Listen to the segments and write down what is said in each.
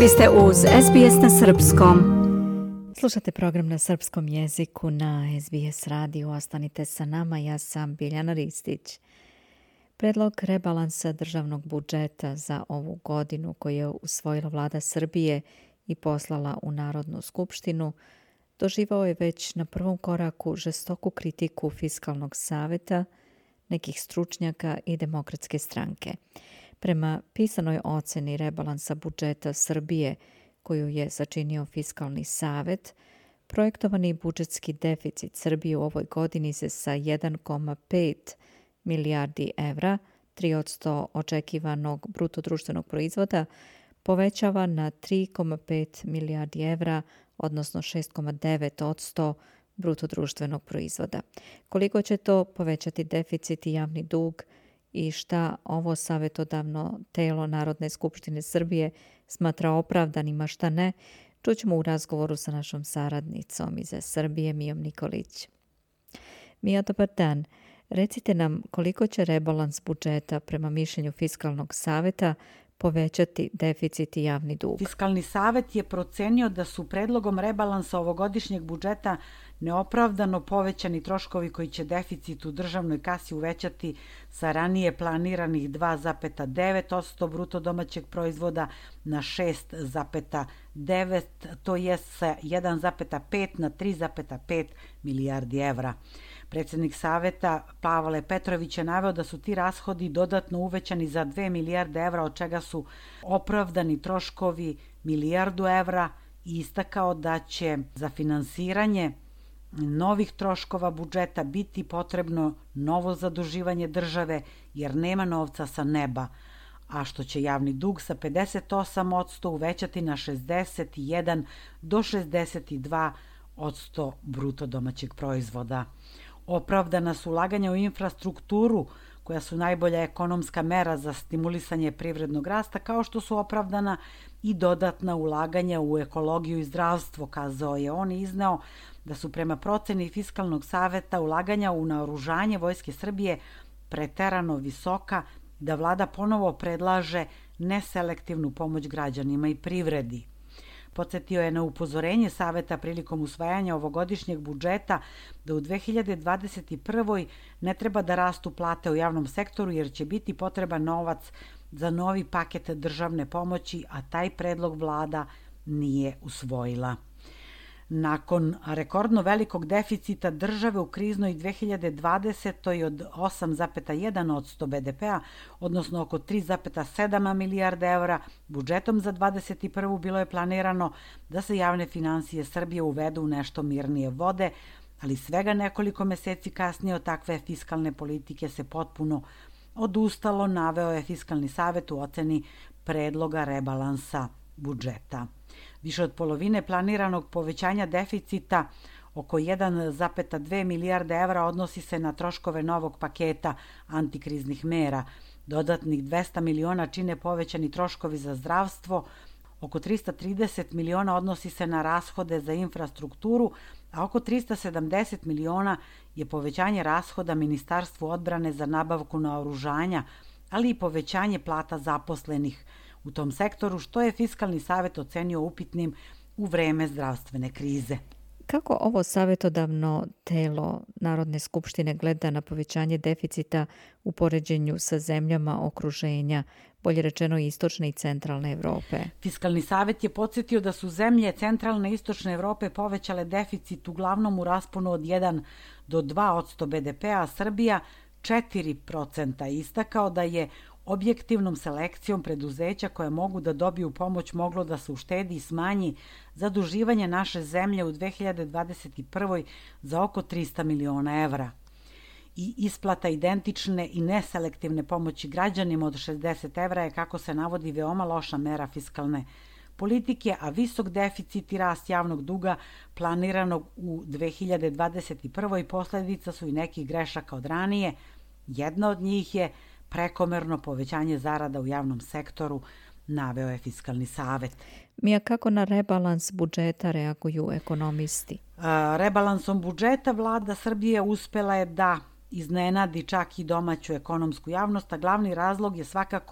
Vi ste uz SBS na Srpskom. Slušate program na srpskom jeziku na SBS radiju. Ostanite sa nama, ja sam Biljana Ristić. Predlog rebalansa državnog budžeta za ovu godinu koji je usvojila vlada Srbije i poslala u Narodnu skupštinu doživao je već na prvom koraku žestoku kritiku Fiskalnog saveta, nekih stručnjaka i Demokratske stranke. Prema pisanoj oceni rebalansa budžeta Srbije koju je sačinio Fiskalni savet, projektovani budžetski deficit Srbije u ovoj godini se sa 1,5 milijardi evra, 3% očekivanog bruto društvenog proizvoda, povećava na 3,5 milijardi evra, odnosno 6,9% bruto društvenog proizvoda. Koliko će to povećati deficit i javni dug i šta ovo savjetodavno telo Narodne skupštine Srbije smatra opravdanim, a šta ne, čućemo u razgovoru sa našom saradnicom iz Srbije, Mijom Nikolić. Mija, dobar dan. Recite nam koliko će rebalans budžeta prema mišljenju Fiskalnog saveta povećati deficit i javni dug. Fiskalni savet je procenio da su predlogom rebalansa ovogodišnjeg budžeta neopravdano povećani troškovi koji će deficit u državnoj kasi uvećati sa ranije planiranih 2,9% bruto domaćeg proizvoda na 6,9%, to je sa 1,5 na 3,5 milijardi evra. Predsjednik saveta Pavle Petrović je naveo da su ti rashodi dodatno uvećani za 2 milijarde evra, od čega su opravdani troškovi milijardu evra i istakao da će za finansiranje novih troškova budžeta biti potrebno novo zaduživanje države jer nema novca sa neba, a što će javni dug sa 58% uvećati na 61 do 62% bruto domaćeg proizvoda. Opravdana su ulaganja u infrastrukturu, koja su najbolja ekonomska mera za stimulisanje privrednog rasta, kao što su opravdana i dodatna ulaganja u ekologiju i zdravstvo, kazao je on i izneo da su prema proceni Fiskalnog saveta ulaganja u naoružanje Vojske Srbije preterano visoka, da vlada ponovo predlaže neselektivnu pomoć građanima i privredi. Podsjetio je na upozorenje saveta prilikom usvajanja ovogodišnjeg budžeta da u 2021. ne treba da rastu plate u javnom sektoru jer će biti potreban novac za novi paket državne pomoći, a taj predlog vlada nije usvojila. Nakon rekordno velikog deficita države u kriznoj 2020. od 8,1% BDP-a, odnosno oko 3,7 milijarde evra, budžetom za 2021. bilo je planirano da se javne finansije Srbije uvedu u nešto mirnije vode, ali svega nekoliko meseci kasnije od takve fiskalne politike se potpuno odustalo, naveo je Fiskalni savet u oceni predloga rebalansa budžeta. Više od polovine planiranog povećanja deficita, oko 1,2 milijarde evra, odnosi se na troškove novog paketa antikriznih mera. Dodatnih 200 miliona čine povećani troškovi za zdravstvo, oko 330 miliona odnosi se na rashode za infrastrukturu, a oko 370 miliona je povećanje rashoda Ministarstvu odbrane za nabavku naoružanja, ali i povećanje plata zaposlenih u tom sektoru, što je Fiskalni savet ocenio upitnim u vreme zdravstvene krize. Kako ovo savjetodavno telo Narodne skupštine gleda na povećanje deficita u poređenju sa zemljama okruženja, bolje rečeno istočne i centralne Evrope? Fiskalni savet je podsjetio da su zemlje centralne i istočne Evrope povećale deficit uglavnom u rasponu od 1 do 2% BDP-a, a Srbija 4%, istakao da je objektivnom selekcijom preduzeća koje mogu da dobiju pomoć moglo da se uštedi i smanji zaduživanje naše zemlje u 2021. za oko 300 miliona evra. I isplata identične i neselektivne pomoći građanima od 60 evra je, kako se navodi, veoma loša mera fiskalne politike, a visok deficit i rast javnog duga planiranog u 2021. posledica su i nekih grešaka od ranije. Jedna od njih je prekomerno povećanje zarada u javnom sektoru, naveo je Fiskalni savet. Mija, kako na rebalans budžeta reaguju ekonomisti? Rebalansom budžeta vlada Srbije uspela je da iznenadi čak i domaću ekonomsku javnost, a glavni razlog je svakako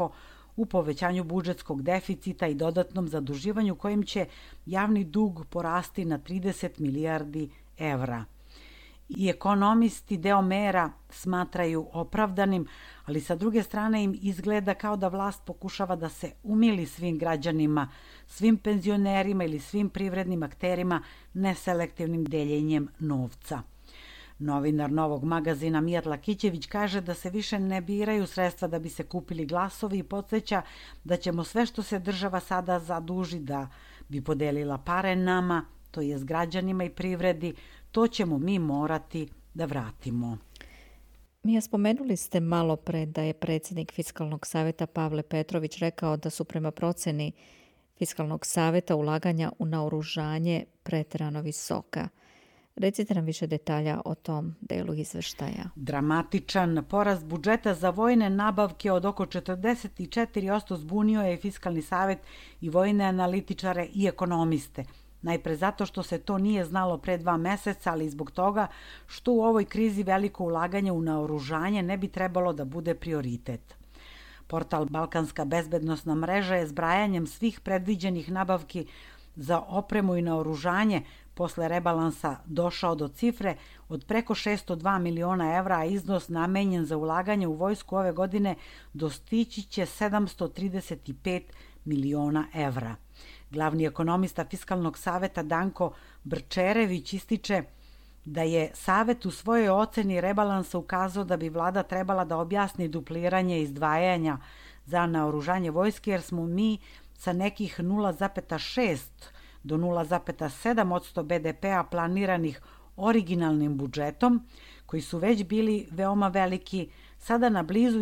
u povećanju budžetskog deficita i dodatnom zaduživanju kojim će javni dug porasti na 30 milijardi evra. I ekonomisti deo mera smatraju opravdanim, ali sa druge strane im izgleda kao da vlast pokušava da se umili svim građanima, svim penzionerima ili svim privrednim akterima neselektivnim deljenjem novca. Novinar Novog magazina Mijat Lakićević kaže da se više ne biraju sredstva da bi se kupili glasovi i podsjeća da ćemo sve što se država sada zaduži da bi podelila pare nama, to jest građanima i privredi, to ćemo mi morati da vratimo. Mija, spomenuli ste malo pre da je predsjednik Fiskalnog savjeta Pavle Petrović rekao da su prema proceni Fiskalnog savjeta ulaganja u naoružanje pretjerano visoka. Recite nam više detalja o tom delu izveštaja. Dramatičan porast budžeta za vojne nabavke od oko 44% zbunio je Fiskalni savjet i vojne analitičare i ekonomiste. Najpre zato što se to nije znalo pre 2 meseca, ali i zbog toga što u ovoj krizi veliko ulaganje u naoružanje ne bi trebalo da bude prioritet. Portal Balkanska bezbednosna mreža je zbrajanjem svih predviđenih nabavki za opremu i naoružanje posle rebalansa došao do cifre od preko 602 miliona evra, a iznos namenjen za ulaganje u vojsku ove godine dostići će 735 miliona evra. Glavni ekonomista Fiskalnog saveta Danko Brčerević ističe da je Savet u svojoj oceni rebalansa ukazao da bi vlada trebala da objasni dupliranje izdvajanja za naoružanje vojske, jer smo mi sa nekih 0,6 do 0,7% BDP-a planiranih originalnim budžetom, koji su već bili veoma veliki, sada na blizu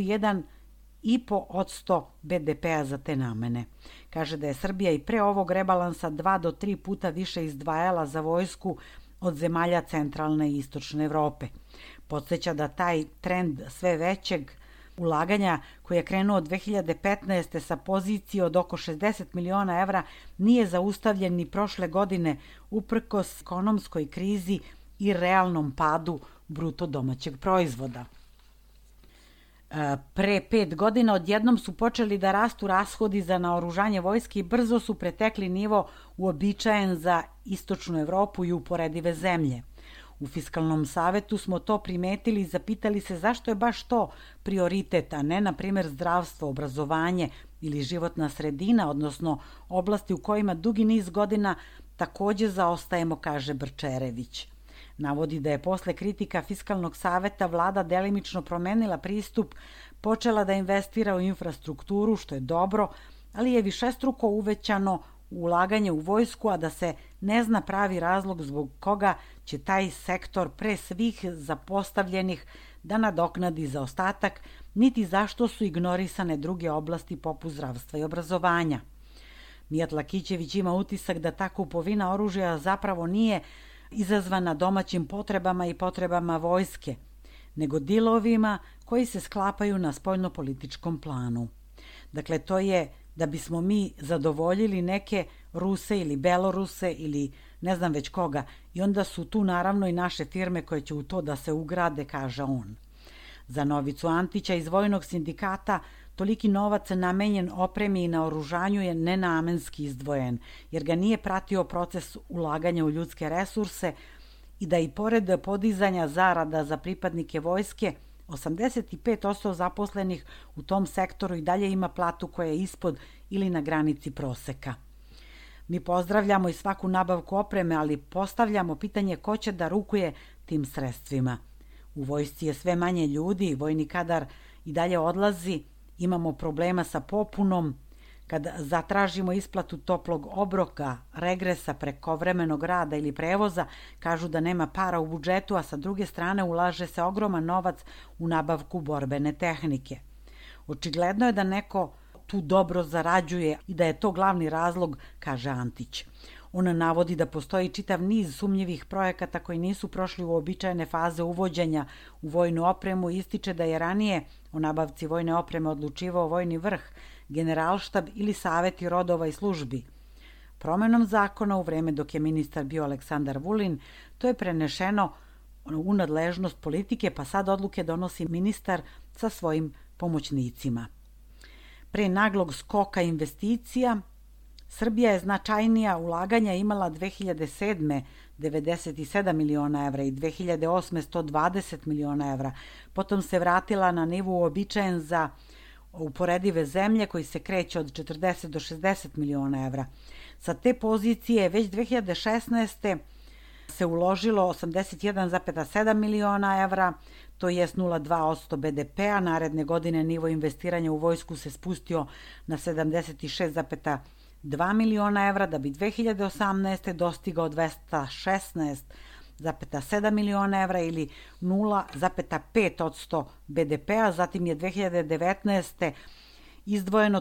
1,5% BDP-a za te namene. Kaže da je Srbija i pre ovog rebalansa 2 do 3 puta više izdvajala za vojsku od zemalja centralne i istočne Evrope. Podsjeća da taj trend sve većeg ulaganja koji je krenuo od 2015. sa pozicije od oko 60 miliona evra nije zaustavljen ni prošle godine uprkos ekonomskoj krizi i realnom padu bruto domaćeg proizvoda. Pre 5 godina odjednom su počeli da rastu rashodi za naoružanje vojske i brzo su pretekli nivo uobičajen za istočnu Evropu i uporedive zemlje. U Fiskalnom savetu smo to primetili i zapitali se zašto je baš to prioritet, a ne, na primjer, zdravstvo, obrazovanje ili životna sredina, odnosno oblasti u kojima dugi niz godina takođe zaostajemo, kaže Brčerević. Navodi da je posle kritika Fiskalnog saveta vlada delimično promenila pristup, počela da investira u infrastrukturu, što je dobro, ali je višestruko uvećano ulaganje u vojsku, a da se ne zna pravi razlog zbog koga će taj sektor pre svih zapostavljenih da nadoknadi zaostatak, niti zašto su ignorisane druge oblasti poput zdravstva i obrazovanja. Mijat Lakićević ima utisak da ta kupovina oružja zapravo nije izazvana domaćim potrebama i potrebama vojske, nego dilovima koji se sklapaju na spoljnopolitičkom planu. Dakle, to je da bismo mi zadovoljili neke Ruse ili Beloruse ili ne znam već koga, i onda su tu naravno i naše firme koje će u to da se ugrade, kaže on. Za Novicu Antića iz Vojnog sindikata toliki novac namenjen opremi i naoružanju je nenamenski izdvojen, jer ga nije pratio proces ulaganja u ljudske resurse i da i pored podizanja zarada za pripadnike vojske, 85% zaposlenih u tom sektoru i dalje ima platu koja je ispod ili na granici proseka. Mi pozdravljamo i svaku nabavku opreme, ali postavljamo pitanje ko će da rukuje tim sredstvima. U vojsci je sve manje ljudi, vojni kadar i dalje odlazi, imamo problema sa popunom. Kad zatražimo isplatu toplog obroka, regresa, prekovremenog rada ili prevoza, kažu da nema para u budžetu, a sa druge strane ulaže se ogroman novac u nabavku borbene tehnike. Očigledno je da neko tu dobro zarađuje i da je to glavni razlog, kaže Antić. On navodi da postoji čitav niz sumnjivih projekata koji nisu prošli u običajne faze uvođenja u vojnu opremu i ističe da je ranije o nabavci vojne opreme odlučivao vojni vrh, generalštab ili saveti rodova i službi. Promenom zakona u vreme dok je ministar bio Aleksandar Vulin, to je prenešeno u nadležnost politike, pa sad odluke donosi ministar sa svojim pomoćnicima. Pre naglog skoka investicija, Srbija je značajnija ulaganja imala 2007. 97 miliona evra i 2008. 120 miliona evra. Potom se vratila na nivo uobičajen za uporedive zemlje koji se kreće od 40 do 60 miliona evra. Sa te pozicije već 2016. se uložilo 81,7 miliona evra, to je 0,2% BDP-a. Naredne godine nivo investiranja u vojsku se spustio na 76,2 miliona evra, da bi 2018. dostigao 216,7 miliona evra ili 0,5% BDP-a. Zatim je 2019. izdvojeno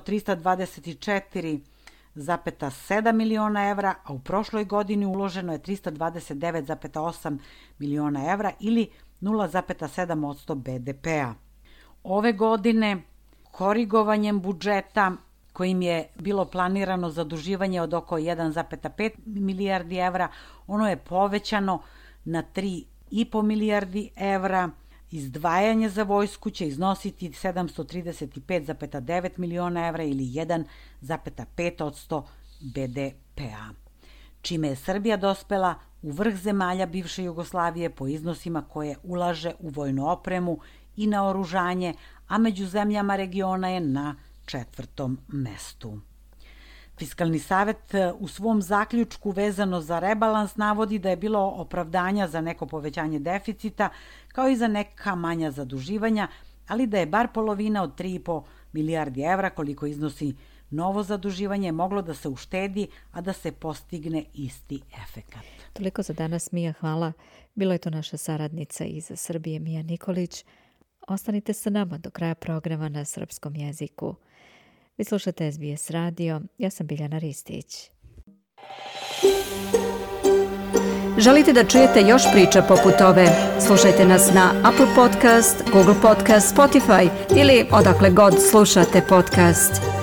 324,7 miliona evra, a u prošloj godini uloženo je 329,8 miliona evra ili 0,7% BDP-a. Ove godine korigovanjem budžeta kojim je bilo planirano zaduživanje od oko 1,5 milijardi evra, ono je povećano na 3,5 milijardi evra. Izdvajanje za vojsku će iznositi 735,9 miliona evra ili 1,5% BDP-a, čime je Srbija dospela u vrh zemalja bivše Jugoslavije po iznosima koje ulaže u vojnu opremu i naoružanje, a među zemljama regiona je na 4. mestu. Fiskalni savet u svom zaključku vezano za rebalans navodi da je bilo opravdanja za neko povećanje deficita, kao i za neka manja zaduživanja, ali da je bar polovina od 3,5 milijardi evra, koliko iznosi novo zaduživanje, moglo da se uštedi, a da se postigne isti efekat. Toliko za danas, Mija, hvala. Bila je to naša saradnica iz Srbije, Mija Nikolić. Ostanite sa nama do kraja programa na srpskom jeziku. Vi slušate SBS radio, ja sam Biljana Ristić. Želite da čujete još priča poput ove? Slušajte nas na Apple Podcast, Google Podcast, Spotify ili odakle god slušate podcast.